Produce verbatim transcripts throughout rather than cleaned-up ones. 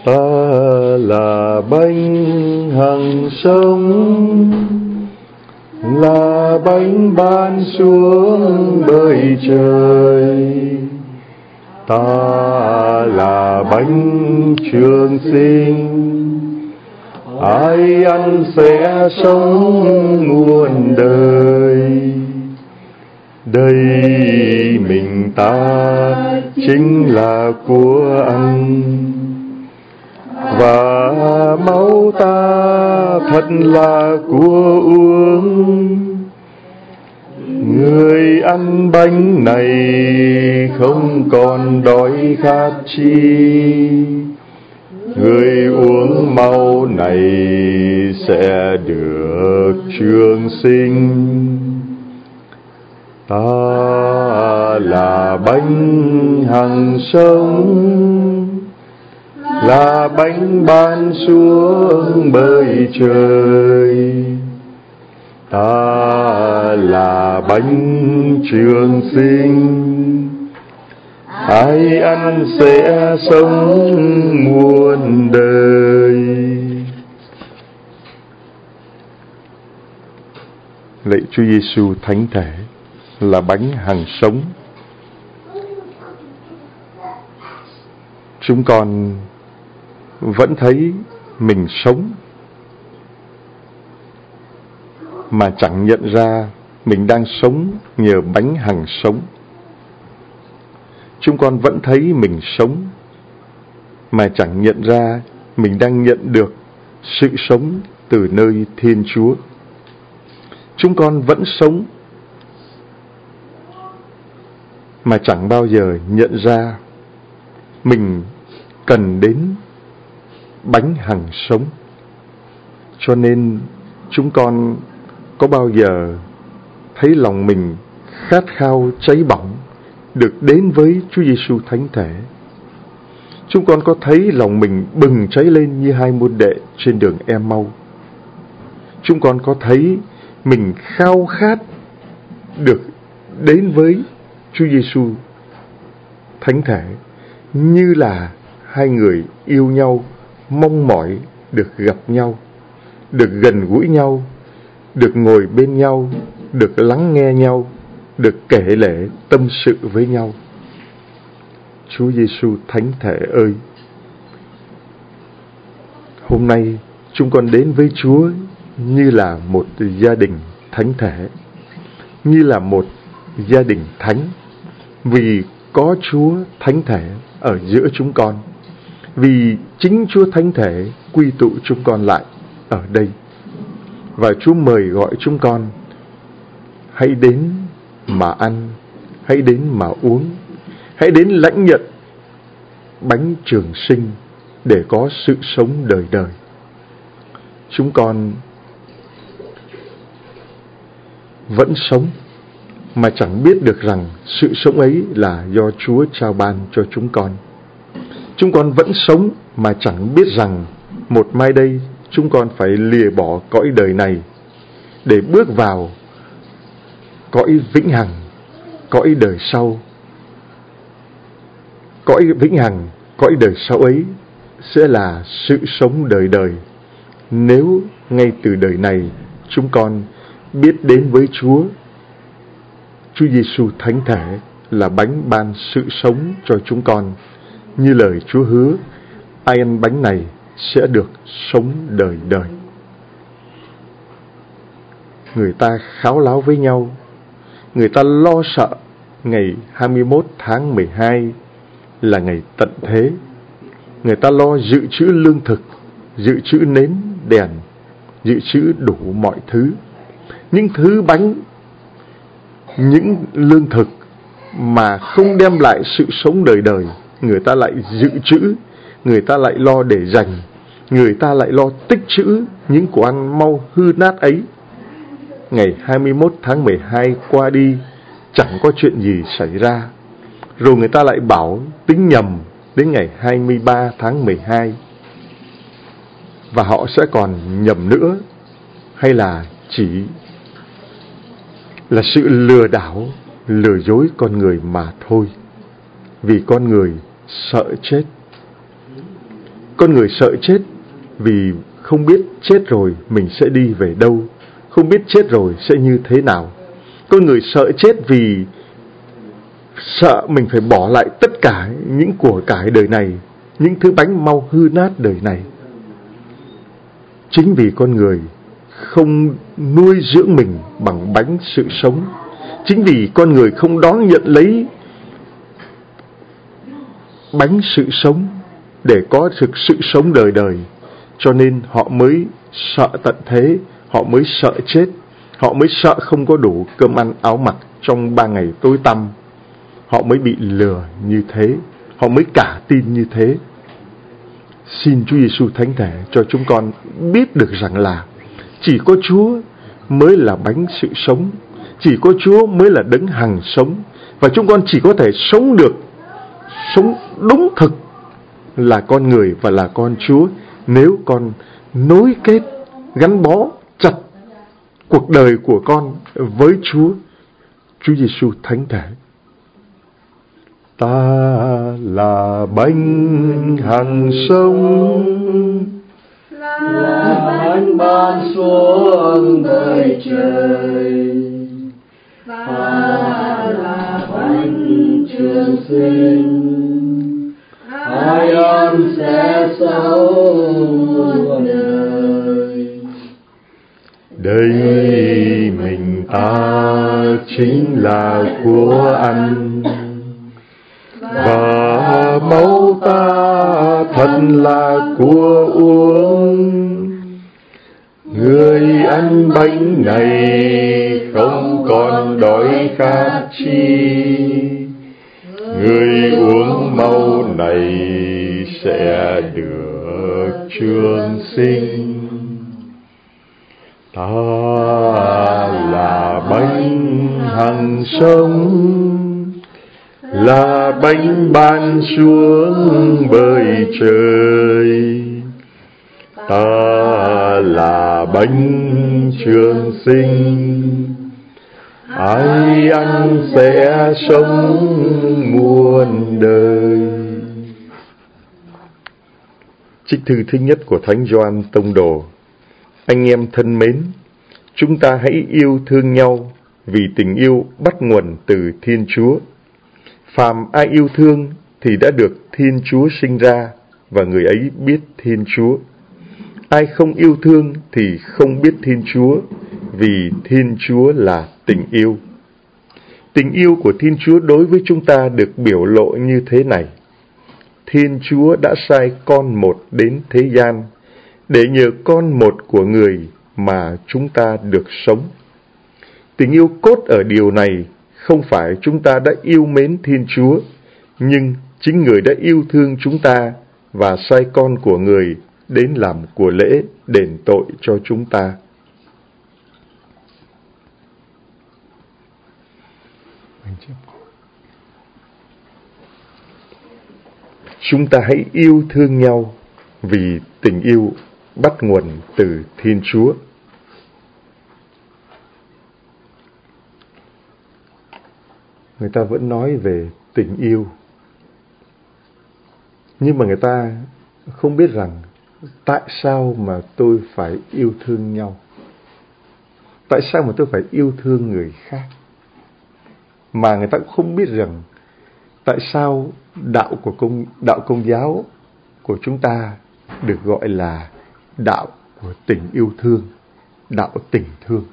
Ta là bánh hằng sống, là bánh ban xuống bởi trời. Ta là bánh trường sinh, ai ăn sẽ sống muôn đời. Đây mình ta chính là của ăn, và máu ta thật là của uống. Người ăn bánh này không còn đói khát chi, người uống máu này sẽ được trường sinh. Ta là bánh hằng sống, là bánh ban xuống bởi trời. Ta là bánh trường sinh, ai ăn sẽ sống muôn đời. Lạy Chúa Giêsu thánh thể là bánh hằng sống, chúng con vẫn thấy mình sống mà chẳng nhận ra mình đang sống nhờ bánh hằng sống. Chúng con vẫn thấy mình sống mà chẳng nhận ra mình đang nhận được sự sống từ nơi Thiên Chúa. Chúng con vẫn sống mà chẳng bao giờ nhận ra mình cần đến bánh hằng sống. Cho nên chúng con có bao giờ thấy lòng mình khát khao cháy bỏng được đến với Chúa Giêsu thánh thể. Chúng con có thấy lòng mình bừng cháy lên như hai môn đệ trên đường Em-mau. Chúng con có thấy mình khao khát được đến với Chúa Giêsu thánh thể, như là hai người yêu nhau, mong mỏi được gặp nhau, được gần gũi nhau, được ngồi bên nhau, được lắng nghe nhau, được kể lể tâm sự với nhau. Chúa Giêsu thánh thể ơi, hôm nay chúng con đến với Chúa như là một gia đình thánh thể, như là một gia đình thánh, vì có Chúa thánh thể ở giữa chúng con, vì chính Chúa thánh thể quy tụ chúng con lại ở đây. Và Chúa mời gọi chúng con, hãy đến mà ăn, hãy đến mà uống, hãy đến lãnh nhận bánh trường sinh để có sự sống đời đời. Chúng con vẫn sống mà chẳng biết được rằng sự sống ấy là do Chúa trao ban cho chúng con. Chúng con vẫn sống mà chẳng biết rằng một mai đây chúng con phải lìa bỏ cõi đời này để bước vào cõi vĩnh hằng, cõi đời sau. Cõi vĩnh hằng, cõi đời sau ấy sẽ là sự sống đời đời, nếu ngay từ đời này chúng con biết đến với Chúa. Chúa Giêsu thánh thể là bánh ban sự sống cho chúng con, như lời Chúa hứa, ai ăn bánh này sẽ được sống đời đời. Người ta kháo láo với nhau, người ta lo sợ ngày hai mươi mốt tháng mười hai là ngày tận thế. Người ta lo dự trữ lương thực, dự trữ nến đèn, dự trữ đủ mọi thứ. Những thứ bánh, những lương thực mà không đem lại sự sống đời đời, người ta lại dự trữ, người ta lại lo để dành, người ta lại lo tích trữ những của ăn mau hư nát ấy. Ngày hai mươi mốt tháng mười hai qua đi, chẳng có chuyện gì xảy ra. Rồi người ta lại bảo tính nhầm đến ngày hai mươi ba tháng mười hai. Và họ sẽ còn nhầm nữa, hay là chỉ là sự lừa đảo, lừa dối con người mà thôi. Vì con người sợ chết. Con người sợ chết vì không biết chết rồi mình sẽ đi về đâu, không biết chết rồi sẽ như thế nào. Con người sợ chết vì sợ mình phải bỏ lại tất cả những của cải đời này, những thứ bánh mau hư nát đời này. Chính vì con người không nuôi dưỡng mình bằng bánh sự sống, chính vì con người không đón nhận lấy bánh sự sống để có thực sự sống đời đời, cho nên họ mới sợ tận thế, họ mới sợ chết, họ mới sợ không có đủ cơm ăn áo mặc trong ba ngày tối tăm. Họ mới bị lừa như thế, họ mới cả tin như thế. Xin Chúa Giêsu Thánh Thể cho chúng con biết được rằng là chỉ có Chúa mới là bánh sự sống, chỉ có Chúa mới là đấng hằng sống, và chúng con chỉ có thể sống được, sống đúng thực là con người và là con Chúa nếu con nối kết, gắn bó chặt cuộc đời của con với Chúa, Chúa Giêsu Thánh Thể. Ta là bánh hằng sống, là bánh ban xuống đời trời. Ta là bánh trường sinh, ai ăn sẽ sống muôn đời. Đây mình ta chính là của ăn, và máu ta thật là của uống. Người ăn bánh này không còn đói khát chi, người uống máu này sẽ được trường sinh. Ta là bánh hằng sống, là bánh ban xuống bơi trời. Ta là bánh trường sinh, ai ăn sẽ sống muôn đời. Trích thư thứ nhất của Thánh Gioan Tông Đồ. Anh em thân mến, chúng ta hãy yêu thương nhau, vì tình yêu bắt nguồn từ Thiên Chúa. Phàm ai yêu thương thì đã được Thiên Chúa sinh ra, và người ấy biết Thiên Chúa. Ai không yêu thương thì không biết Thiên Chúa, vì Thiên Chúa là tình yêu. Tình yêu của Thiên Chúa đối với chúng ta được biểu lộ như thế này: Thiên Chúa đã sai con một đến thế gian, để nhờ con một của người mà chúng ta được sống. Tình yêu cốt ở điều này không phải chúng ta đã yêu mến Thiên Chúa, nhưng chính người đã yêu thương chúng ta và sai con của người đến làm của lễ đền tội cho chúng ta. Chúng ta hãy yêu thương nhau, vì tình yêu bắt nguồn từ Thiên Chúa. Người ta vẫn nói về tình yêu, nhưng mà người ta không biết rằng tại sao mà tôi phải yêu thương nhau, tại sao mà tôi phải yêu thương người khác. Mà người ta cũng không biết rằng tại sao đạo của công, đạo Công giáo của chúng ta được gọi là đạo của tình yêu thương, đạo tình thương.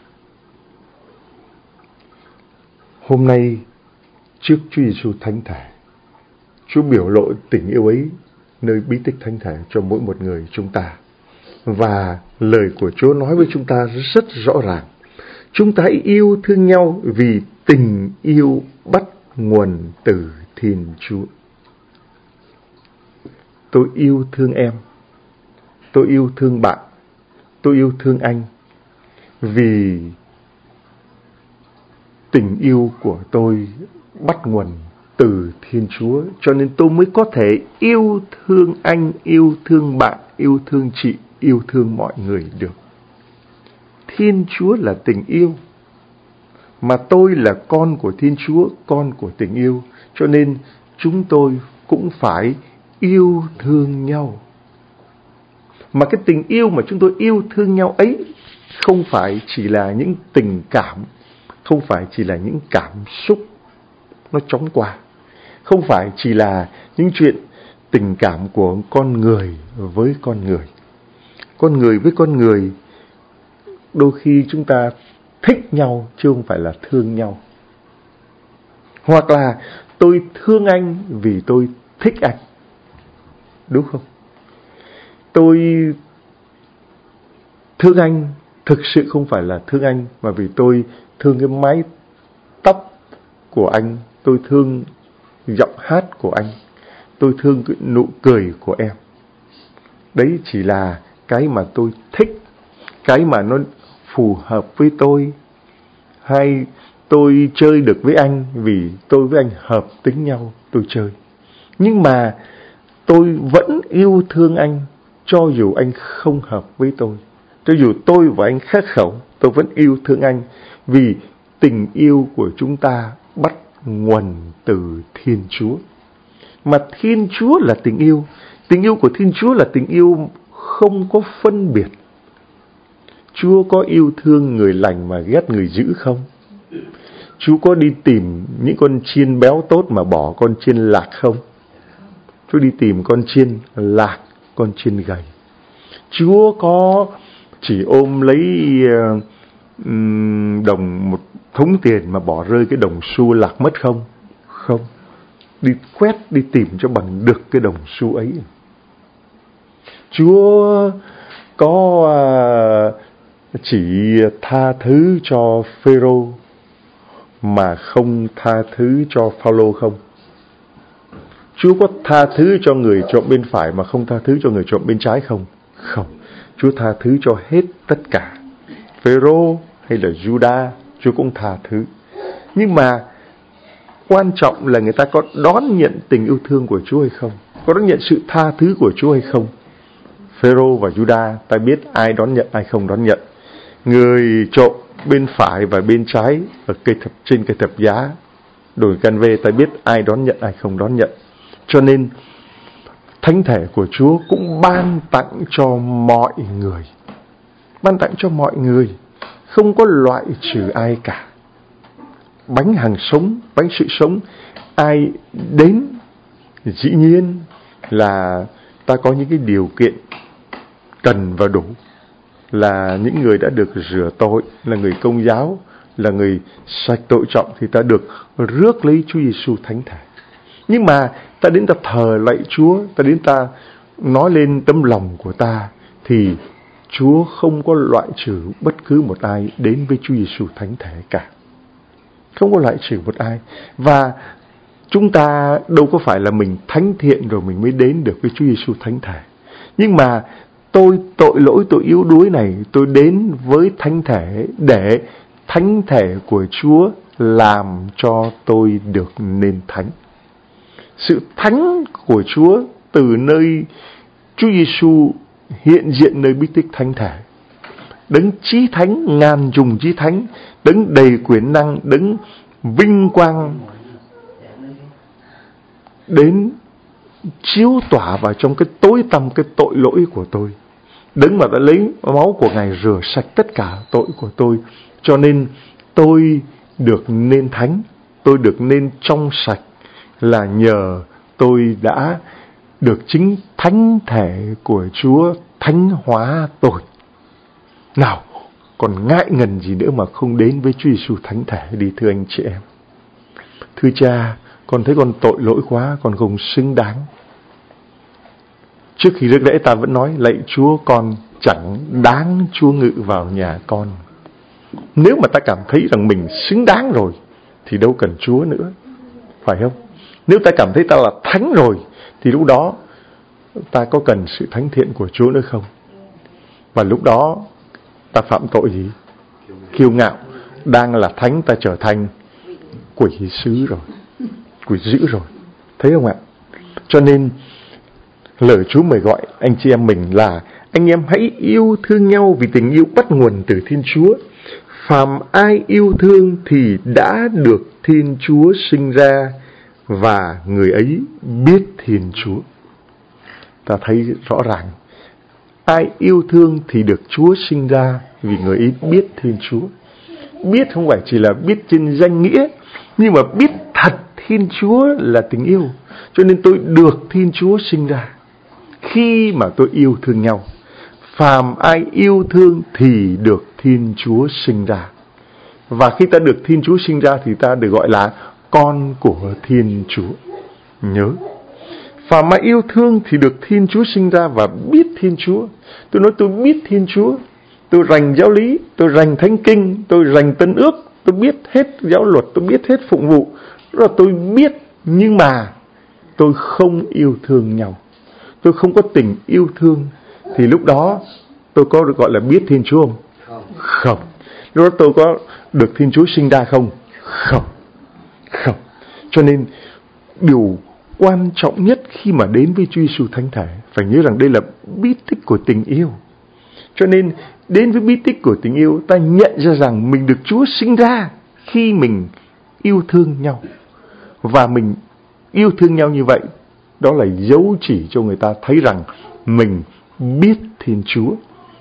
Hôm nay trước Chúa Giêsu Thánh Thể, Chúa biểu lộ tình yêu ấy nơi bí tích Thánh Thể cho mỗi một người chúng ta. Và lời của Chúa nói với chúng ta rất rõ ràng: chúng ta hãy yêu thương nhau, vì tình yêu bắt nguồn từ Thiên Chúa. Tôi yêu thương em, tôi yêu thương bạn, tôi yêu thương anh, vì tình yêu của tôi bắt nguồn từ Thiên Chúa, cho nên tôi mới có thể yêu thương anh, yêu thương bạn, yêu thương chị, yêu thương mọi người được. Thiên Chúa là tình yêu, mà tôi là con của Thiên Chúa, con của tình yêu, cho nên chúng tôi cũng phải yêu thương nhau. Mà cái tình yêu mà chúng tôi yêu thương nhau ấy không phải chỉ là những tình cảm, không phải chỉ là những cảm xúc nó chóng qua, không phải chỉ là những chuyện tình cảm của con người với con người. Con người với con người, đôi khi chúng ta thích nhau chứ không phải là thương nhau. Hoặc là tôi thương anh vì tôi thích anh, đúng không? Tôi thương anh thực sự không phải là thương anh, mà vì tôi thương cái mái tóc của anh, tôi thương giọng hát của anh, tôi thương cái nụ cười của em. Đấy chỉ là cái mà tôi thích, cái mà nó phù hợp với tôi. Hay tôi chơi được với anh vì tôi với anh hợp tính nhau, tôi chơi. Nhưng mà tôi vẫn yêu thương anh cho dù anh không hợp với tôi. Cho dù tôi và anh khác khẩu, tôi vẫn yêu thương anh, vì tình yêu của chúng ta bắt nguồn từ Thiên Chúa. Mà Thiên Chúa là tình yêu. Tình yêu của Thiên Chúa là tình yêu không có phân biệt. Chúa có yêu thương người lành mà ghét người dữ không? Chúa có đi tìm những con chiên béo tốt mà bỏ con chiên lạc không? Chúa đi tìm con chiên lạc, con chiên gầy. Chúa có chỉ ôm lấy uh, đồng một thúng tiền mà bỏ rơi cái đồng xu lạc mất không? Không. Đi quét, đi tìm cho bằng được cái đồng xu ấy. Chúa có uh, chỉ tha thứ cho Phêrô mà không tha thứ cho Phao-lô không? Chúa có tha thứ cho người trộm bên phải mà không tha thứ cho người trộm bên trái không? Không. Chúa tha thứ cho hết tất cả. Phêrô hay là Juda, Chúa cũng tha thứ. Nhưng mà quan trọng là người ta có đón nhận tình yêu thương của Chúa hay không? Có đón nhận sự tha thứ của Chúa hay không? Phêrô và Juda, ta biết ai đón nhận, ai không đón nhận. Người trộm bên phải và bên trái ở cây thập, trên cây thập giá đổi căn về, ta biết ai đón nhận, ai không đón nhận. Cho nên thánh thể của Chúa cũng ban tặng cho mọi người, ban tặng cho mọi người, không có loại trừ ai cả. Bánh hàng sống, bánh sự sống, ai đến, dĩ nhiên là ta có những cái điều kiện cần và đủ, là những người đã được rửa tội, là người Công giáo, là người sạch tội trọng, thì ta được rước lấy Chúa Giêsu thánh thể. Nhưng mà ta đến ta thờ lạy Chúa, ta đến ta nói lên tấm lòng của ta, thì Chúa không có loại trừ bất cứ một ai đến với Chúa Giêsu thánh thể cả. Không có loại trừ một ai. Và chúng ta đâu có phải là mình thánh thiện rồi mình mới đến được với Chúa Giêsu thánh thể. Nhưng mà tôi tội lỗi, tôi yếu đuối này, tôi đến với thánh thể để thánh thể của Chúa làm cho tôi được nên thánh. Sự thánh của Chúa từ nơi Chúa Giêsu hiện diện nơi bí tích thánh thể. Đấng chí thánh, ngàn trùng chí thánh, đấng đầy quyền năng, đấng vinh quang đến chiếu tỏa vào trong cái tối tăm cái tội lỗi của tôi. Đấng mà đã lấy máu của Ngài rửa sạch tất cả tội của tôi. Cho nên tôi được nên thánh, tôi được nên trong sạch là nhờ tôi đã được chính thánh thể của Chúa thánh hóa tôi. Nào, còn ngại ngần gì nữa mà không đến với Chúa Giêsu thánh thể đi, thưa anh chị em. Thưa Cha, con thấy con tội lỗi quá, con không xứng đáng. Trước khi rước lễ ta vẫn nói, lạy Chúa, con chẳng đáng Chúa ngự vào nhà con. Nếu mà ta cảm thấy rằng mình xứng đáng rồi thì đâu cần Chúa nữa, phải không? Nếu ta cảm thấy ta là thánh rồi thì lúc đó ta có cần sự thánh thiện của Chúa nữa không? Và lúc đó ta phạm tội gì? Kiêu ngạo. Đang là thánh ta trở thành quỷ sứ rồi, quỷ dữ rồi. Thấy không ạ? Cho nên lời Chúa mời gọi anh chị em mình là anh em hãy yêu thương nhau, vì tình yêu bắt nguồn từ Thiên Chúa. Phàm ai yêu thương thì đã được Thiên Chúa sinh ra, và người ấy biết Thiên Chúa. Ta thấy rõ ràng, ai yêu thương thì được Chúa sinh ra, vì người ấy biết Thiên Chúa. Biết không phải chỉ là biết trên danh nghĩa, nhưng mà biết thật Thiên Chúa là tình yêu. Cho nên tôi được Thiên Chúa sinh ra khi mà tôi yêu thương nhau. Phàm ai yêu thương thì được Thiên Chúa sinh ra. Và khi ta được Thiên Chúa sinh ra thì ta được gọi là con của Thiên Chúa. Nhớ, phàm ai yêu thương thì được Thiên Chúa sinh ra và biết Thiên Chúa. Tôi nói tôi biết Thiên Chúa, tôi rành giáo lý, tôi rành thánh kinh, tôi rành tân ước, tôi biết hết giáo luật, tôi biết hết phụng vụ. Đó là tôi biết, nhưng mà tôi không yêu thương nhau, tôi không có tình yêu thương. Thì lúc đó tôi có được gọi là biết Thiên Chúa không? Không. Không. Lúc đó tôi có được Thiên Chúa sinh ra không? Không. Không. Cho nên điều quan trọng nhất khi mà đến với Chúa Giêsu Thánh Thể, phải nhớ rằng đây là bí tích của tình yêu. Cho nên đến với bí tích của tình yêu, ta nhận ra rằng mình được Chúa sinh ra khi mình yêu thương nhau. Và mình yêu thương nhau như vậy, đó là dấu chỉ cho người ta thấy rằng mình biết Thiên Chúa.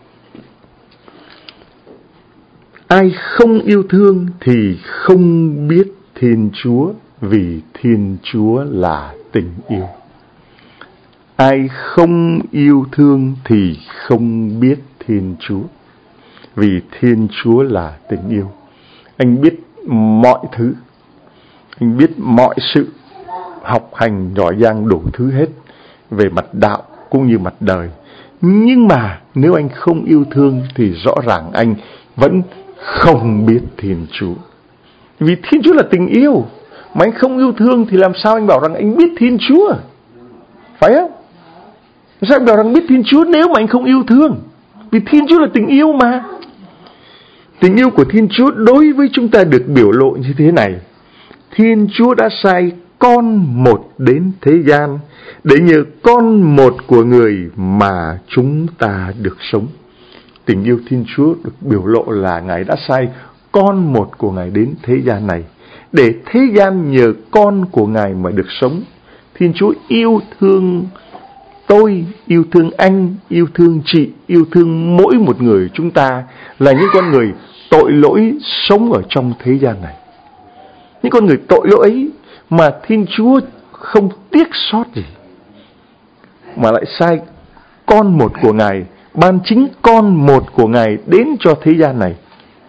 Ai không yêu thương thì không biết Thiên Chúa, vì Thiên Chúa là tình yêu. Ai không yêu thương thì không biết Thiên Chúa, vì Thiên Chúa là tình yêu. Anh biết mọi thứ, anh biết mọi sự, học hành giỏi giang đủ thứ hết về mặt đạo cũng như mặt đời. Nhưng mà nếu anh không yêu thương thì rõ ràng anh vẫn không biết Thiên Chúa. Vì Thiên Chúa là tình yêu, mà anh không yêu thương thì làm sao anh bảo rằng anh biết Thiên Chúa? Phải không? Sao anh bảo rằng biết Thiên Chúa nếu mà anh không yêu thương? Vì Thiên Chúa là tình yêu mà. Tình yêu của Thiên Chúa đối với chúng ta được biểu lộ như thế này: Thiên Chúa đã sai con một đến thế gian để nhờ con một của người mà chúng ta được sống. Tình yêu Thiên Chúa được biểu lộ là Ngài đã sai con một của Ngài đến thế gian này để thế gian nhờ con của Ngài mà được sống. Thiên Chúa yêu thương tôi, yêu thương anh, yêu thương chị, yêu thương mỗi một người chúng ta là những con người tội lỗi sống ở trong thế gian này. Những con người tội lỗi ấy mà Thiên Chúa không tiếc sót gì, mà lại sai con một của Ngài, ban chính con một của Ngài đến cho thế gian này.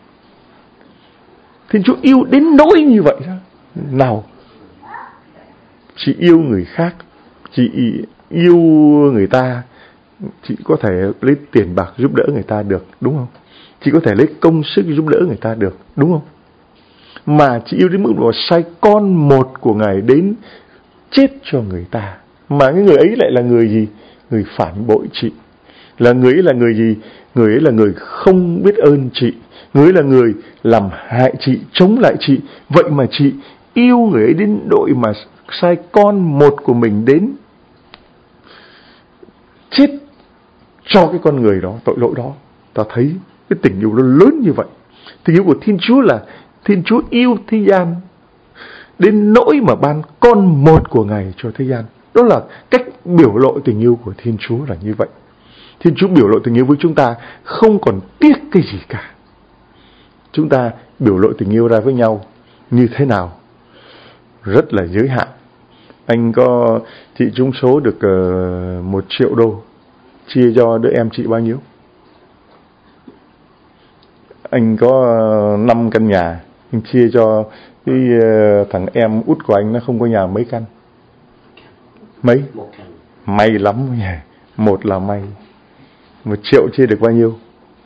Thiên Chúa yêu đến nỗi như vậy đó. Nào, chị yêu người khác, chị yêu người ta, chị có thể lấy tiền bạc giúp đỡ người ta được, đúng không? Chị có thể lấy công sức giúp đỡ người ta được, đúng không? Mà chị yêu đến mức độ sai con một của Ngài đến chết cho người ta. Mà cái người ấy lại là người gì? Người phản bội chị. Là người ấy là người gì? Người ấy là người không biết ơn chị. Người ấy là người làm hại chị, chống lại chị. Vậy mà chị yêu người ấy đến độ mà sai con một của mình đến chết cho cái con người đó, tội lỗi đó. Ta thấy cái tình yêu nó lớn như vậy. Tình yêu của Thiên Chúa là Thiên Chúa yêu thế gian đến nỗi mà ban con một của Ngài cho thế gian. Đó là cách biểu lộ tình yêu của Thiên Chúa là như vậy. Thiên Chúa biểu lộ tình yêu với chúng ta không còn tiếc cái gì cả. Chúng ta biểu lộ tình yêu ra với nhau như thế nào? Rất là giới hạn. Anh có chị trúng số được uh, một triệu đô, chia cho đứa em chị bao nhiêu? Anh có uh, năm căn nhà, anh chia cho cái uh, thằng em út của anh nó không có nhà mấy căn. Mấy? May lắm nha. Một là may. Một triệu chia được bao nhiêu?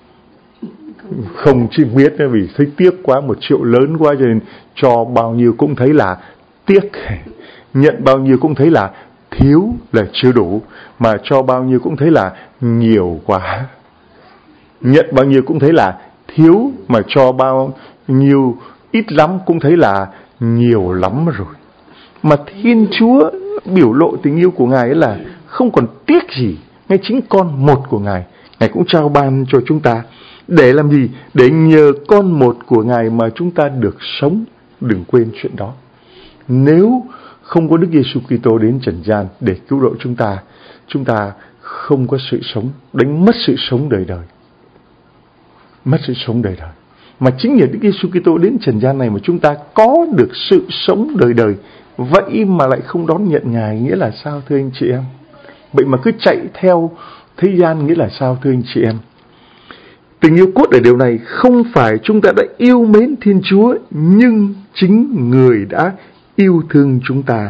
Không chỉ biết nữa, vì thấy tiếc quá, một triệu lớn quá cho nên cho bao nhiêu cũng thấy là tiếc. Nhận bao nhiêu cũng thấy là thiếu, là chưa đủ. Mà cho bao nhiêu cũng thấy là nhiều quá. Nhận bao nhiêu cũng thấy là thiếu, mà cho bao nhiêu ít lắm cũng thấy là nhiều lắm rồi. Mà Thiên Chúa biểu lộ tình yêu của Ngài ấy là không còn tiếc gì. Ngay chính con một của Ngài, Ngài cũng trao ban cho chúng ta. Để làm gì? Để nhờ con một của Ngài mà chúng ta được sống. Đừng quên chuyện đó. Nếu không có Đức Giêsu Kitô đến trần gian để cứu độ chúng ta, chúng ta không có sự sống, đánh mất sự sống đời đời. Mất sự sống đời đời. Mà chính nhờ Đức Giêsu Kitô đến trần gian này mà chúng ta có được sự sống đời đời. Vậy mà lại không đón nhận Ngài nghĩa là sao thưa anh chị em? Vậy mà cứ chạy theo thế gian nghĩa là sao thưa anh chị em? Tình yêu cốt ở điều này không phải chúng ta đã yêu mến Thiên Chúa, nhưng chính Người đã yêu thương chúng ta.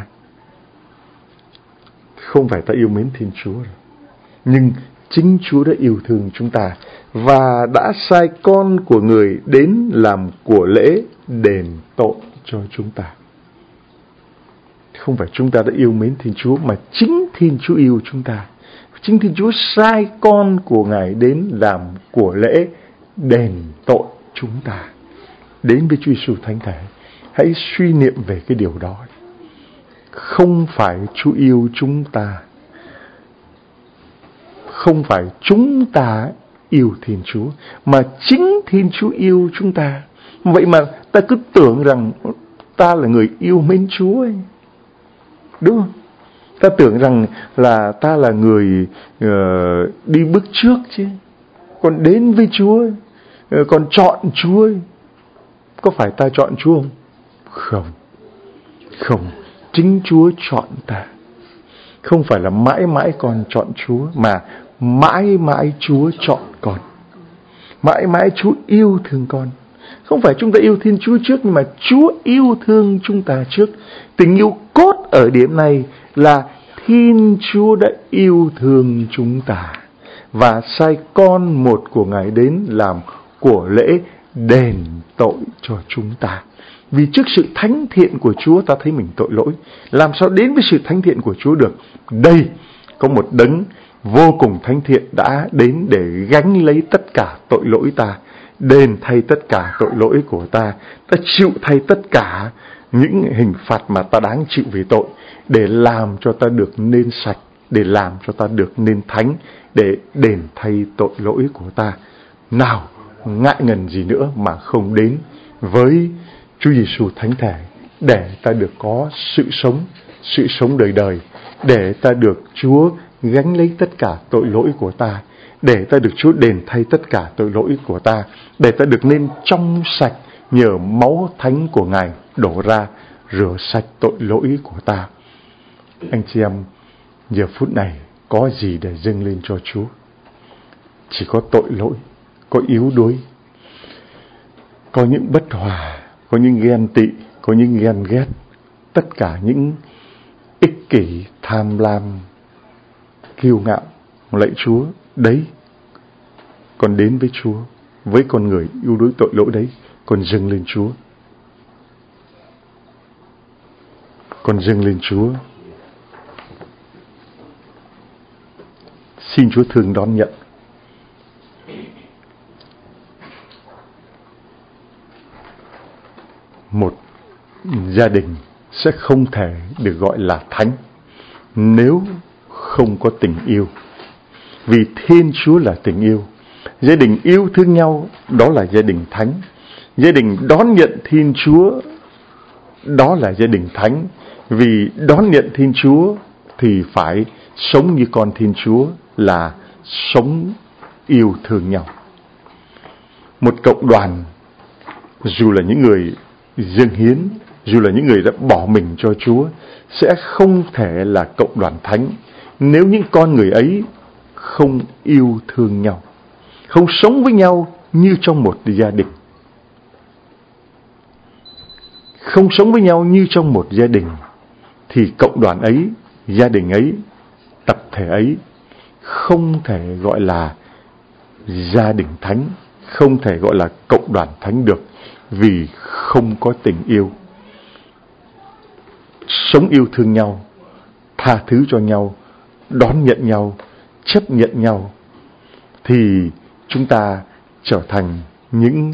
Không phải ta yêu mến Thiên Chúa, nhưng chính Chúa đã yêu thương chúng ta và đã sai con của Người đến làm của lễ đền tội cho chúng ta. Không phải chúng ta đã yêu mến Thiên Chúa, mà chính Thiên Chúa yêu chúng ta. Chính Thiên Chúa sai con của Ngài đến làm của lễ đền tội chúng ta. Đến với Chúa Giêsu Thánh Thể, hãy suy niệm về cái điều đó. Không phải Chúa yêu chúng ta, không phải chúng ta yêu Thiên Chúa, mà chính Thiên Chúa yêu chúng ta. Vậy mà ta cứ tưởng rằng ta là người yêu mến Chúa ấy. Đúng không? Ta tưởng rằng là ta là người uh, đi bước trước chứ. Còn đến với Chúa, uh, còn chọn Chúa. Có phải ta chọn Chúa không? Không. Không. Chính Chúa chọn ta. Không phải là mãi mãi con chọn Chúa, mà mãi mãi Chúa chọn con. Mãi mãi Chúa yêu thương con. Không phải chúng ta yêu Thiên Chúa trước, nhưng mà Chúa yêu thương chúng ta trước. Tình yêu cốt ở điểm này là Thiên Chúa đã yêu thương chúng ta và sai con một của Ngài đến làm của lễ đền tội cho chúng ta. Vì trước sự thánh thiện của Chúa ta thấy mình tội lỗi. Làm sao đến với sự thánh thiện của Chúa được? Đây có một đấng vô cùng thánh thiện đã đến để gánh lấy tất cả tội lỗi ta, đền thay tất cả tội lỗi của ta. Ta chịu thay tất cả những hình phạt mà ta đáng chịu vì tội, để làm cho ta được nên sạch, để làm cho ta được nên thánh, để đền thay tội lỗi của ta. Nào, ngại ngần gì nữa mà không đến với Chúa Giêsu Thánh Thể, để ta được có sự sống, sự sống đời đời, để ta được Chúa gánh lấy tất cả tội lỗi của ta, để ta được Chúa đền thay tất cả tội lỗi của ta, để ta được nên trong sạch nhờ máu thánh của Ngài đổ ra rửa sạch tội lỗi của ta. Anh chị em, giờ phút này có gì để dâng lên cho Chúa? Chỉ có tội lỗi, có yếu đuối, có những bất hòa, có những ghen tị, có những ghen ghét, tất cả những ích kỷ, tham lam, kiêu ngạo. Lạy Chúa, đấy, con đến với Chúa, với con người yếu đuối tội lỗi đấy, con dâng lên Chúa. Con dâng lên Chúa. Xin Chúa thương đón nhận. Một gia đình sẽ không thể được gọi là thánh nếu không có tình yêu. Vì Thiên Chúa là tình yêu. Gia đình yêu thương nhau, đó là gia đình thánh. Gia đình đón nhận Thiên Chúa, đó là gia đình thánh. Vì đón nhận Thiên Chúa thì phải sống như con Thiên Chúa, là sống yêu thương nhau. Một cộng đoàn, dù là những người dâng hiến, dù là những người đã bỏ mình cho Chúa, sẽ không thể là cộng đoàn thánh nếu những con người ấy không yêu thương nhau, không sống với nhau như trong một gia đình. Không sống với nhau như trong một gia đình thì cộng đoàn ấy, gia đình ấy, tập thể ấy không thể gọi là gia đình thánh, không thể gọi là cộng đoàn thánh được, vì không có tình yêu. Sống yêu thương nhau, tha thứ cho nhau, đón nhận nhau, chấp nhận nhau, thì chúng ta trở thành những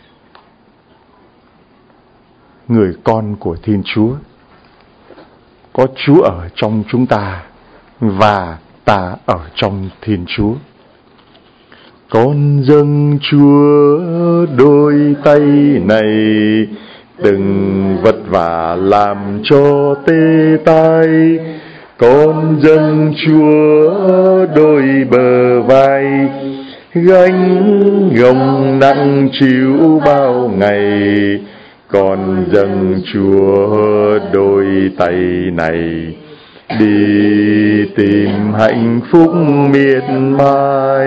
người con của Thiên Chúa. Có Chúa ở trong chúng ta và ta ở trong Thiên Chúa. Con dâng Chúa đôi tay này, đừng vất vả làm cho tê tai. Con dâng Chúa đôi bờ vai, gánh gồng nặng chịu bao ngày. Con dâng Chúa đôi tay này, đi tìm hạnh phúc miệt mài.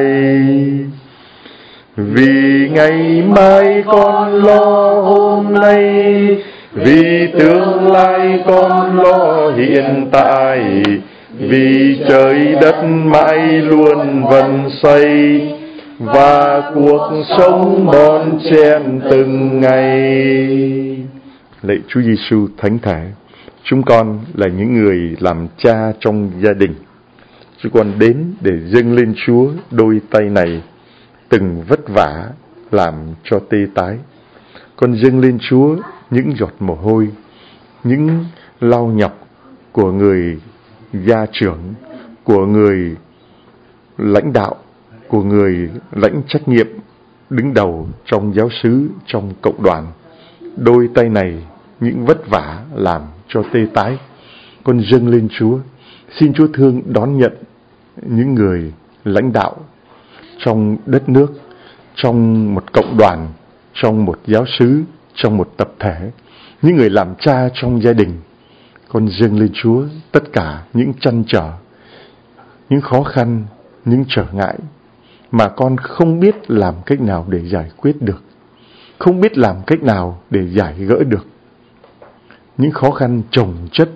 Vì ngày mai con lo hôm nay, vì tương lai con lo hiện tại. Vì trời đất mãi luôn vần xây, và cuộc sống bon chen từng ngày. Lạy Chúa Giêsu thánh thể, chúng con là những người làm cha trong gia đình. Chúng con đến để dâng lên Chúa đôi tay này, từng vất vả làm cho tê tái. Con dâng lên Chúa những giọt mồ hôi, những lau nhọc của người gia trưởng, của người lãnh đạo, của người lãnh trách nhiệm đứng đầu trong giáo xứ, trong cộng đoàn. Đôi tay này những vất vả làm cho tê tái, con dâng lên Chúa. Xin Chúa thương đón nhận những người lãnh đạo trong đất nước, trong một cộng đoàn, trong một giáo xứ, trong một tập thể, những người làm cha trong gia đình. Con dâng lên Chúa tất cả những trăn trở, những khó khăn, những trở ngại mà con không biết làm cách nào để giải quyết được, không biết làm cách nào để giải gỡ được. Những khó khăn chồng chất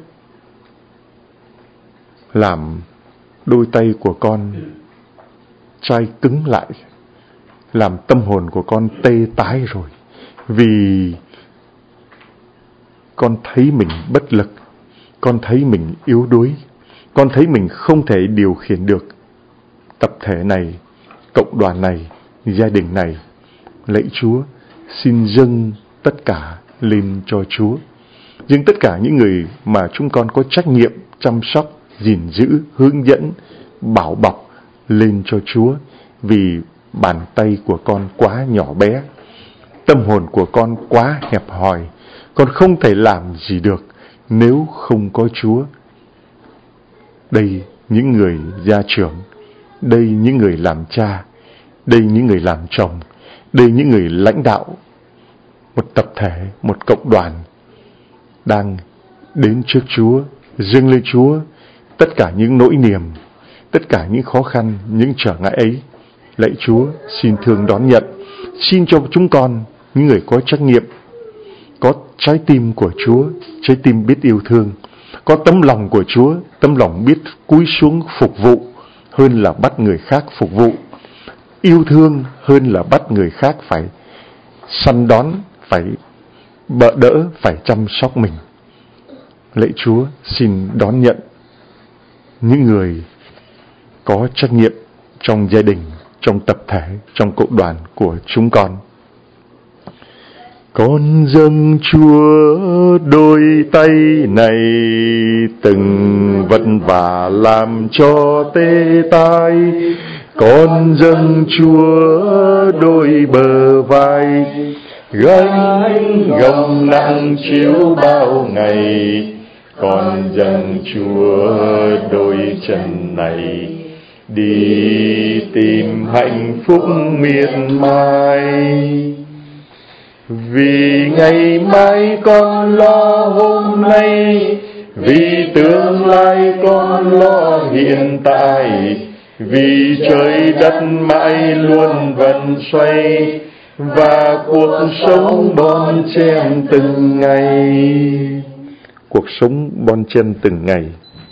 làm đôi tay của con chai cứng lại, làm tâm hồn của con tê tái rồi. Vì con thấy mình bất lực, con thấy mình yếu đuối, con thấy mình không thể điều khiển được tập thể này, cộng đoàn này, gia đình này. Lạy Chúa, xin dâng tất cả lên cho Chúa. Dâng tất cả những người mà chúng con có trách nhiệm chăm sóc, gìn giữ, hướng dẫn, bảo bọc lên cho Chúa. Vì bàn tay của con quá nhỏ bé, tâm hồn của con quá hẹp hòi, con không thể làm gì được nếu không có Chúa. Đây những người gia trưởng, đây những người làm cha, đây những người làm chồng, đây những người lãnh đạo một tập thể, một cộng đoàn đang đến trước Chúa, dâng lên Chúa tất cả những nỗi niềm, tất cả những khó khăn, những trở ngại ấy. Lạy Chúa, xin thương đón nhận. Xin cho chúng con, những người có trách nhiệm, có trái tim của Chúa, trái tim biết yêu thương, có tấm lòng của Chúa, tấm lòng biết cúi xuống phục vụ hơn là bắt người khác phục vụ, yêu thương hơn là bắt người khác phải săn đón, phải bợ đỡ, phải chăm sóc mình. Lạy Chúa, xin đón nhận những người có trách nhiệm trong gia đình, trong tập thể, trong cộng đoàn của chúng con. Con dâng Chúa đôi tay này, từng vất vả làm cho tê tái. Con dâng Chúa đôi bờ vai, gánh gồng nặng chịu bao ngày. Con dâng Chúa đôi chân này, đi tìm hạnh phúc miệt mài. Vì ngày mai con lo hôm nay, vì tương lai con lo hiện tại. Vì trời đất mãi luôn vần xoay, và cuộc sống bon chen từng ngày. Cuộc sống bon chen từng ngày.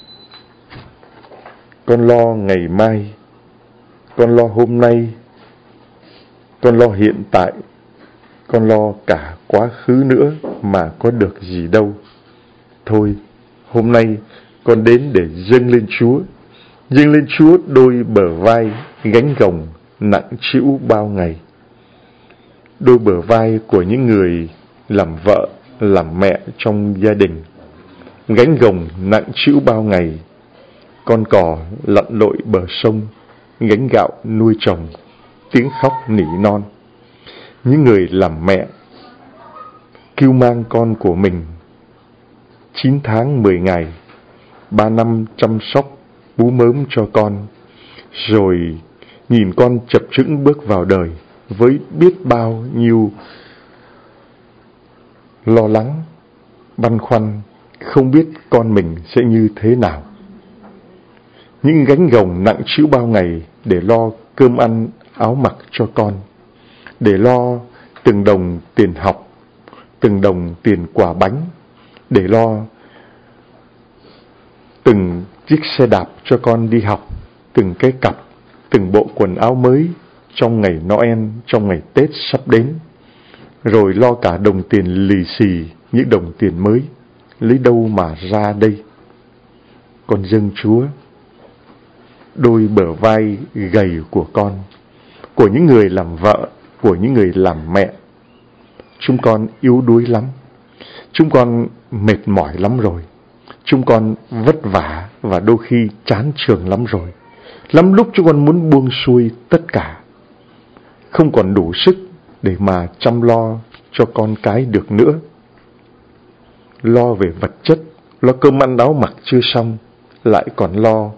Con lo ngày mai, con lo hôm nay, con lo hiện tại, con lo cả quá khứ nữa mà có được gì đâu. Thôi, hôm nay con đến để dâng lên Chúa, dâng lên Chúa đôi bờ vai gánh gồng nặng trĩu bao ngày. Đôi bờ vai của những người làm vợ, làm mẹ trong gia đình, gánh gồng nặng trĩu bao ngày. Con cò lặn lội bờ sông, gánh gạo nuôi chồng, tiếng khóc nỉ non. Những người làm mẹ cưu mang con của mình chín tháng mười ngày, ba năm chăm sóc bú mớm cho con, rồi nhìn con chập chững bước vào đời với biết bao nhiêu lo lắng, băn khoăn, không biết con mình sẽ như thế nào. Những gánh gồng nặng trĩu bao ngày để lo cơm ăn áo mặc cho con, để lo từng đồng tiền học, từng đồng tiền quà bánh, để lo từng chiếc xe đạp cho con đi học, từng cái cặp, từng bộ quần áo mới trong ngày Noel, trong ngày Tết sắp đến, rồi lo cả đồng tiền lì xì, những đồng tiền mới, lấy đâu mà ra đây? Con dâng Chúa đôi bờ vai gầy của con, của những người làm vợ, của những người làm mẹ. Chúng con yếu đuối lắm, chúng con mệt mỏi lắm rồi, chúng con vất vả và đôi khi chán trường lắm rồi. Lắm lúc chúng con muốn buông xuôi tất cả, không còn đủ sức để mà chăm lo cho con cái được nữa. Lo về vật chất, lo cơm ăn áo mặc chưa xong, lại còn lo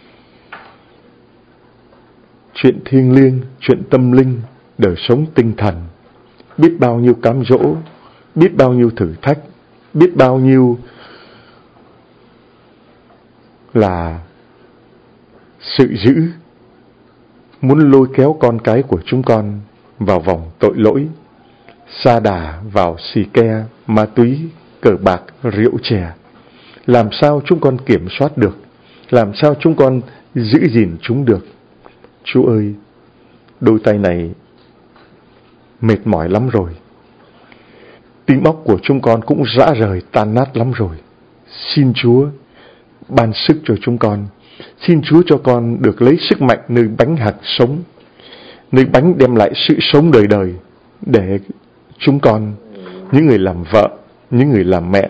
chuyện thiêng liêng, chuyện tâm linh, đời sống tinh thần. Biết bao nhiêu cám dỗ, biết bao nhiêu thử thách, biết bao nhiêu là sự dữ, muốn lôi kéo con cái của chúng con vào vòng tội lỗi, sa đà vào xì ke, ma túy, cờ bạc, rượu chè. Làm sao chúng con kiểm soát được? Làm sao chúng con giữ gìn chúng được? Chúa ơi, đôi tay này mệt mỏi lắm rồi. Tim óc của chúng con cũng rã rời tan nát lắm rồi. Xin Chúa ban sức cho chúng con. Xin Chúa cho con được lấy sức mạnh nơi bánh hạt sống, nơi bánh đem lại sự sống đời đời, để chúng con, những người làm vợ, những người làm mẹ,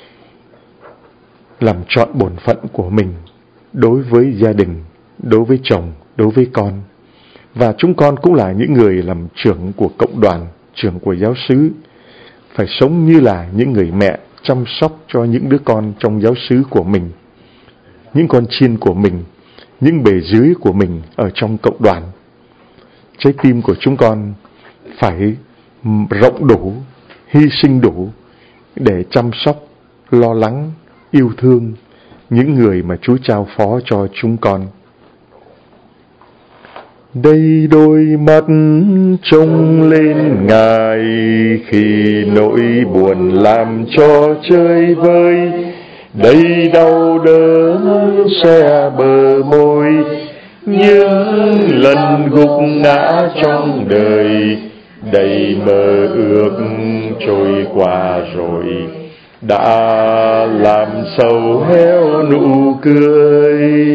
làm trọn bổn phận của mình đối với gia đình, đối với chồng, đối với con. Và chúng con cũng là những người làm trưởng của cộng đoàn, trưởng của giáo xứ, phải sống như là những người mẹ chăm sóc cho những đứa con trong giáo xứ của mình, những con chiên của mình, những bề dưới của mình ở trong cộng đoàn. Trái tim của chúng con phải rộng đủ, hy sinh đủ để chăm sóc, lo lắng, yêu thương những người mà Chúa trao phó cho chúng con. Đây đôi mắt trông lên Ngài khi nỗi buồn làm cho chơi vơi. Đây đau đớn xe bờ môi, những lần gục ngã trong đời. Đầy mơ ước trôi qua rồi, đã làm sầu héo nụ cười.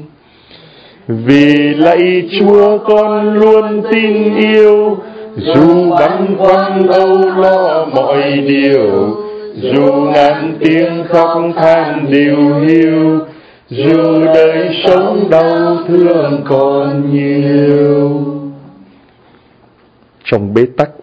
Vì lạy Chúa con luôn tin yêu, dù băn khoăn âu lo mọi điều, dù ngàn tiếng khóc than điều hiu, dù đời sống đau thương còn nhiều. Trong bế tắc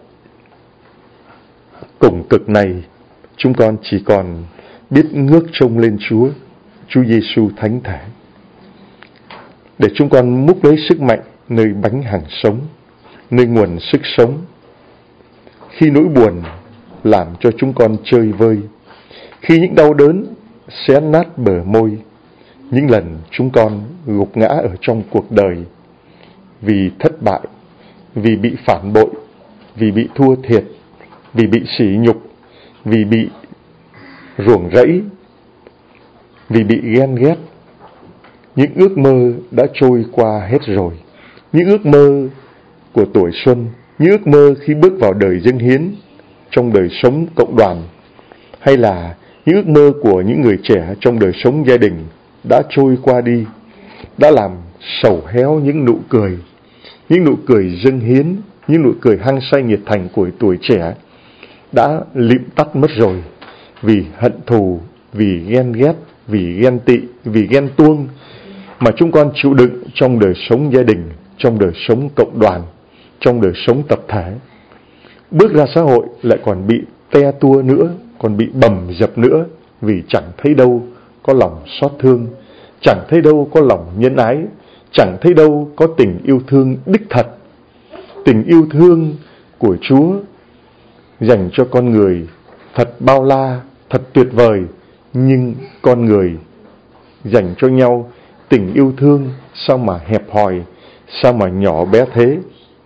cùng cực này, chúng con chỉ còn biết ngước trông lên Chúa, Chúa Giêsu thánh thể, để chúng con múc lấy sức mạnh nơi bánh hằng sống, nơi nguồn sức sống. Khi nỗi buồn làm cho chúng con chơi vơi, khi những đau đớn xé nát bờ môi, những lần chúng con gục ngã ở trong cuộc đời vì thất bại, vì bị phản bội, vì bị thua thiệt, vì bị sỉ nhục, vì bị ruồng rẫy, vì bị ghen ghét. Những ước mơ đã trôi qua hết rồi. Những ước mơ của tuổi xuân, những ước mơ khi bước vào đời dâng hiến trong đời sống cộng đoàn, hay là những ước mơ của những người trẻ trong đời sống gia đình đã trôi qua đi, đã làm sầu héo những nụ cười, những nụ cười dâng hiến, những nụ cười hăng say nhiệt thành của tuổi trẻ đã lịm tắt mất rồi, vì hận thù, vì ghen ghét, vì ghen tị, vì ghen tuông mà chúng con chịu đựng trong đời sống gia đình, trong đời sống cộng đoàn, trong đời sống tập thể. Bước ra xã hội lại còn bị te tua nữa, còn bị bầm dập nữa, vì chẳng thấy đâu có lòng xót thương, chẳng thấy đâu có lòng nhân ái, chẳng thấy đâu có tình yêu thương đích thật. Tình yêu thương của Chúa dành cho con người thật bao la, thật tuyệt vời, nhưng con người dành cho nhau tình yêu thương sao mà hẹp hòi, sao mà nhỏ bé thế.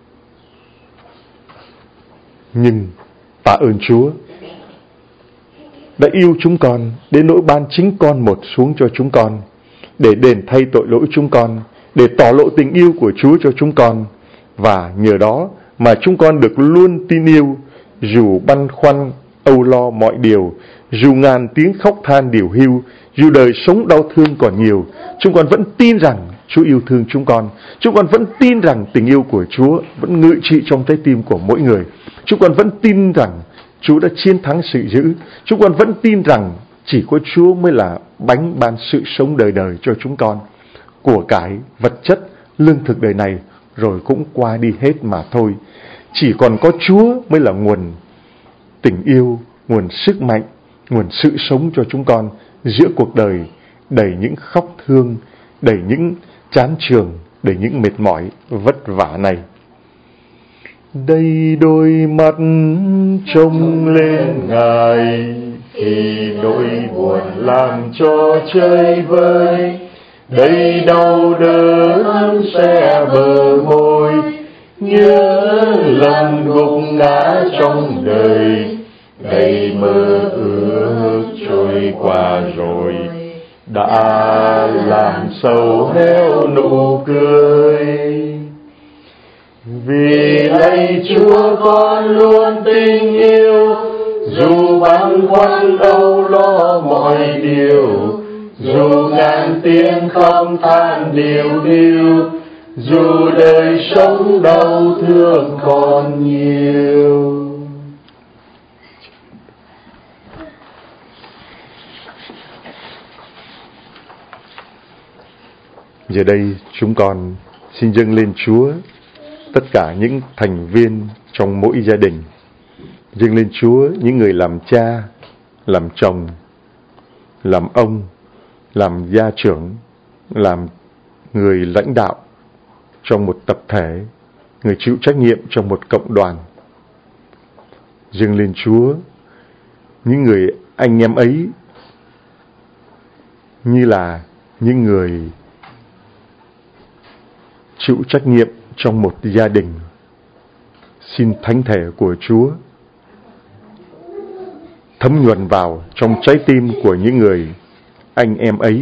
Nhưng tạ ơn Chúa đã yêu chúng con đến nỗi ban chính con một xuống cho chúng con, để đền thay tội lỗi chúng con, để tỏ lộ tình yêu của Chúa cho chúng con. Và nhờ đó mà chúng con được luôn tin yêu, dù băn khoăn âu lo mọi điều, dù ngàn tiếng khóc than điều hưu, dù đời sống đau thương còn nhiều, chúng con vẫn tin rằng Chúa yêu thương chúng con. Chúng con vẫn tin rằng tình yêu của Chúa vẫn ngự trị trong trái tim của mỗi người. Chúng con vẫn tin rằng Chúa đã chiến thắng sự dữ. Chúng con vẫn tin rằng chỉ có Chúa mới là bánh ban sự sống đời đời cho chúng con. Của cải, vật chất, lương thực đời này rồi cũng qua đi hết mà thôi. Chỉ còn có Chúa mới là nguồn tình yêu, nguồn sức mạnh, nguồn sự sống cho chúng con giữa cuộc đời đầy những khóc thương, đầy những chán chường, đầy những mệt mỏi vất vả này. Đây đôi mắt trông lên Ngài, khi nỗi buồn làm cho chơi vơi. Đây đau đớn sẽ bờ môi, nhớ lần gục ngã trong đời. Đây mơ ước trôi qua rồi, đã làm sầu héo nụ cười. Vì lạy Chúa con luôn tình yêu, dù băn khoăn âu lo mọi điều, dù ngàn tiếng khóc than điều điêu, dù đời sống đau thương còn nhiều. Giờ đây chúng con xin dâng lên Chúa tất cả những thành viên trong mỗi gia đình. Dâng lên Chúa những người làm cha, làm chồng, làm ông, làm gia trưởng, làm người lãnh đạo trong một tập thể, người chịu trách nhiệm trong một cộng đoàn. Dâng lên Chúa những người anh em ấy như là những người chịu trách nhiệm trong một gia đình. Xin thánh thể của Chúa thấm nhuần vào trong trái tim của những người anh em ấy,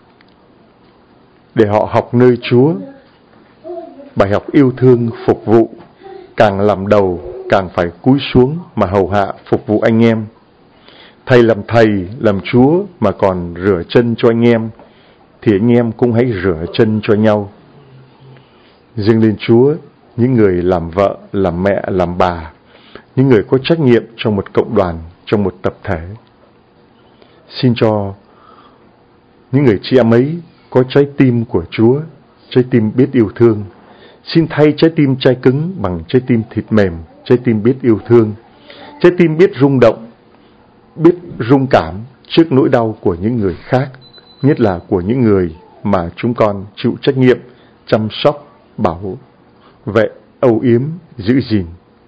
để họ học nơi Chúa bài học yêu thương phục vụ, càng làm đầu càng phải cúi xuống mà hầu hạ phục vụ anh em. Thầy làm thầy, làm Chúa mà còn rửa chân cho anh em, thì anh em cũng hãy rửa chân cho nhau. Dâng lên Chúa những người làm vợ, làm mẹ, làm bà, những người có trách nhiệm trong một cộng đoàn, trong một tập thể. Xin cho những người chị em ấy có trái tim của Chúa, trái tim biết yêu thương. Xin thay trái tim chai cứng bằng trái tim thịt mềm, trái tim biết yêu thương, trái tim biết rung động, biết rung cảm trước nỗi đau của những người khác, nhất là của những người mà chúng con chịu trách nhiệm chăm sóc, bảo vệ, âu yếm, giữ gìn.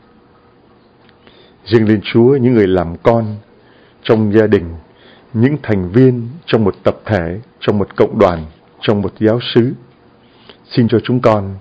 Dâng lên Chúa những người làm con trong gia đình, những thành viên trong một tập thể, trong một cộng đoàn, trong một giáo xứ. Xin cho chúng con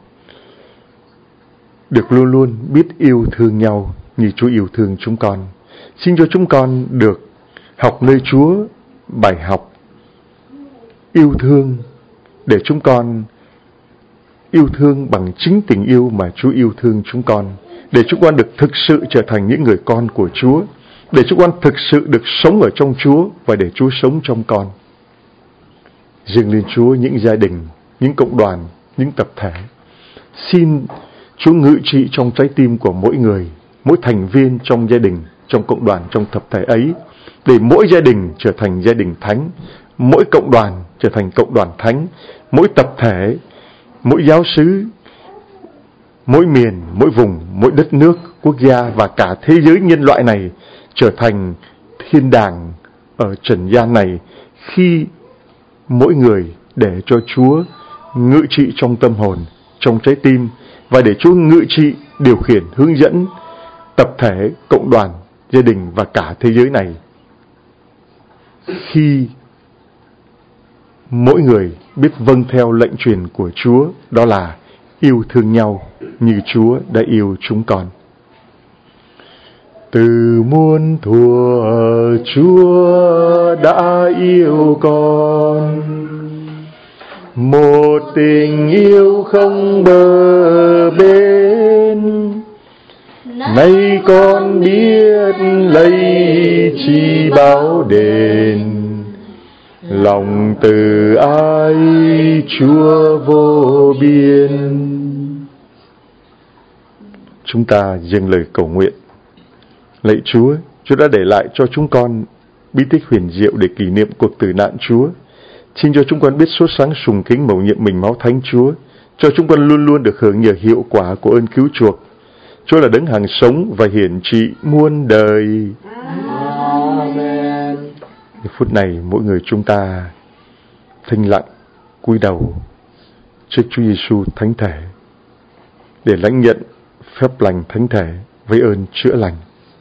được luôn luôn biết yêu thương nhau như Chúa yêu thương chúng con. Xin cho chúng con được học nơi Chúa bài học yêu thương, để chúng con yêu thương bằng chính tình yêu mà Chúa yêu thương chúng con, để chúng con được thực sự trở thành những người con của Chúa, để chúng con thực sự được sống ở trong Chúa và để Chúa sống trong con. Dâng lên Chúa những gia đình, những cộng đoàn, những tập thể. Xin Chúa ngự trị trong trái tim của mỗi người, mỗi thành viên trong gia đình, trong cộng đoàn, trong tập thể ấy, để mỗi gia đình trở thành gia đình thánh, mỗi cộng đoàn trở thành cộng đoàn thánh, mỗi tập thể, mỗi giáo xứ, mỗi miền, mỗi vùng, mỗi đất nước, quốc gia và cả thế giới nhân loại này trở thành thiên đàng ở trần gian này, khi mỗi người để cho Chúa ngự trị trong tâm hồn, trong trái tim, và để Chúa ngự trị, điều khiển, hướng dẫn tập thể, cộng đoàn, gia đình và cả thế giới này. Khi mỗi người biết vâng theo lệnh truyền của Chúa, đó là yêu thương nhau như Chúa đã yêu chúng con. Từ muôn thuở Chúa đã yêu con, một tình yêu không bờ bến. Nay con biết lấy chi báo đền, lòng từ ái Chúa vô biên. Chúng ta dâng lời cầu nguyện. Lạy Chúa, Chúa đã để lại cho chúng con bí tích huyền diệu để kỷ niệm cuộc tử nạn Chúa. Xin cho chúng con biết sốt sáng sùng kính mầu nhiệm mình máu thánh Chúa, cho chúng con luôn luôn được hưởng nhờ hiệu quả của ơn cứu chuộc. Chúa là đấng hằng sống và hiển trị muôn đời. Amen. Phút này mỗi người chúng ta thinh lặng cúi đầu trước Chúa Giêsu thánh thể để lãnh nhận phép lành thánh thể với ơn chữa lành.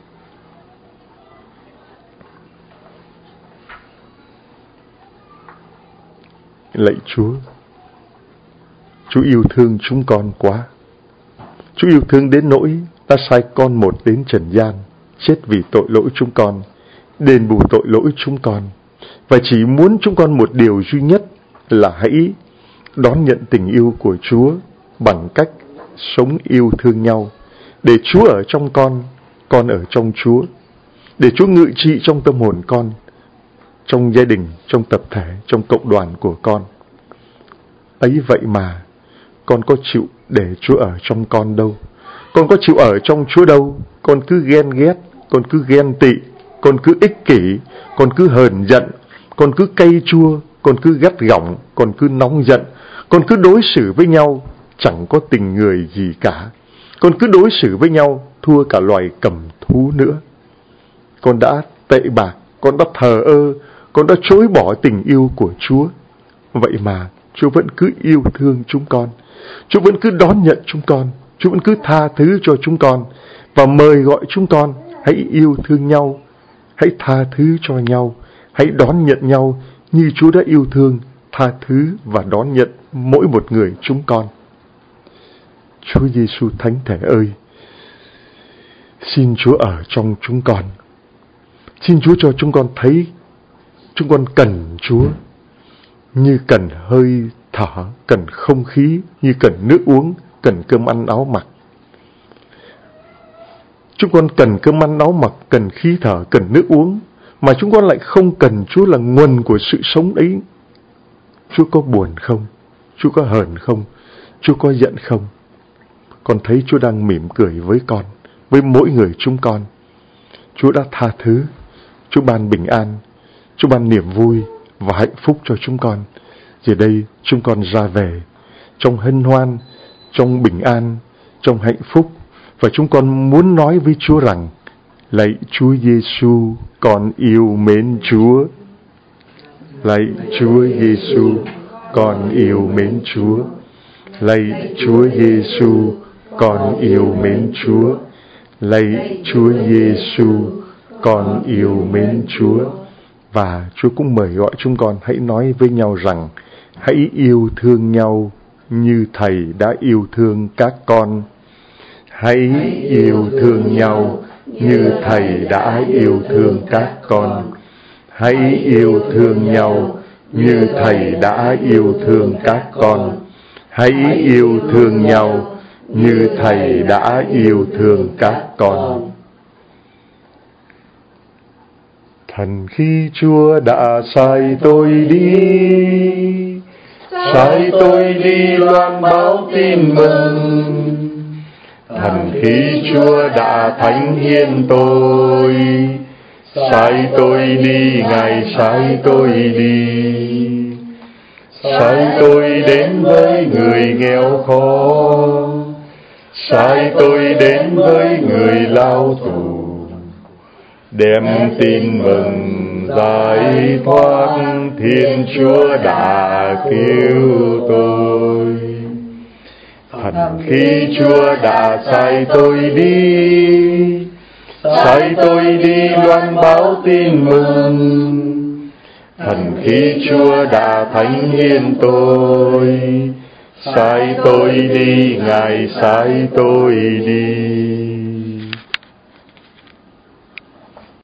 Lạy Chúa, Chúa yêu thương chúng con quá. Chúa yêu thương đến nỗi đã sai con một đến trần gian, chết vì tội lỗi chúng con, đền bù tội lỗi chúng con, và chỉ muốn chúng con một điều duy nhất là hãy đón nhận tình yêu của Chúa bằng cách sống yêu thương nhau, để Chúa ở trong con, con ở trong Chúa, để Chúa ngự trị trong tâm hồn con, trong gia đình, trong tập thể, trong cộng đoàn của con. Ấy vậy mà con có chịu để Chúa ở trong con đâu. Con có chịu ở trong Chúa đâu. Con cứ ghen ghét, con cứ ghen tị, con cứ ích kỷ, con cứ hờn giận, con cứ cay chua, con cứ gắt gỏng, con cứ nóng giận, con cứ đối xử với nhau chẳng có tình người gì cả. Con cứ đối xử với nhau thua cả loài cầm thú nữa. Con đã tệ bạc, con đã thờ ơ, con đã chối bỏ tình yêu của Chúa. Vậy mà Chúa vẫn cứ yêu thương chúng con, Chúa vẫn cứ đón nhận chúng con, Chúa vẫn cứ tha thứ cho chúng con, và mời gọi chúng con hãy yêu thương nhau, hãy tha thứ cho nhau, hãy đón nhận nhau như Chúa đã yêu thương, tha thứ và đón nhận mỗi một người chúng con. Chúa Giêsu thánh thể ơi, xin Chúa ở trong chúng con. Xin Chúa cho chúng con thấy chúng con cần Chúa như cần hơi thở, cần không khí, như cần nước uống, cần cơm ăn áo mặc. Chúng con cần cơm ăn áo mặc, cần khí thở, cần nước uống, mà chúng con lại không cần Chúa là nguồn của sự sống ấy. Chúa có buồn không? Chúa có hờn không? Chúa có giận không? Con thấy Chúa đang mỉm cười với con, với mỗi người chúng con. Chúa đã tha thứ, Chúa ban bình an, Chúa ban niềm vui và hạnh phúc cho chúng con. Giờ đây chúng con ra về trong hân hoan, trong bình an, trong hạnh phúc, và chúng con muốn nói với Chúa rằng: lạy Chúa Giêsu, con yêu mến Chúa. Lạy Chúa Giêsu, con yêu mến Chúa. Lạy Chúa Giêsu, con yêu mến Chúa. Lạy Chúa Giêsu, con yêu mến Chúa. Và Chúa cũng mời gọi chúng con hãy nói với nhau rằng: hãy yêu thương nhau như Thầy đã yêu thương các con. Hãy yêu thương nhau như Thầy đã yêu thương các con. Hãy yêu thương nhau như Thầy đã yêu thương các con. Hãy yêu thương nhau như Thầy đã yêu thương các con. Thần khi Chúa đã sai tôi đi, sai tôi đi loan báo tin mừng. Thần khi Chúa đã thánh hiến tôi, sai tôi đi, Ngài sai tôi đi. Sai tôi đến với người nghèo khó, sai tôi đến với người lao tù, đem tin mừng giải thoát Thiên Chúa đã cứu tôi. Phần khi Chúa đã sai tôi đi, sai tôi đi loan báo tin mừng. Phần khi Chúa đã thánh hiến tôi, sai tôi đi, Ngài sai tôi đi.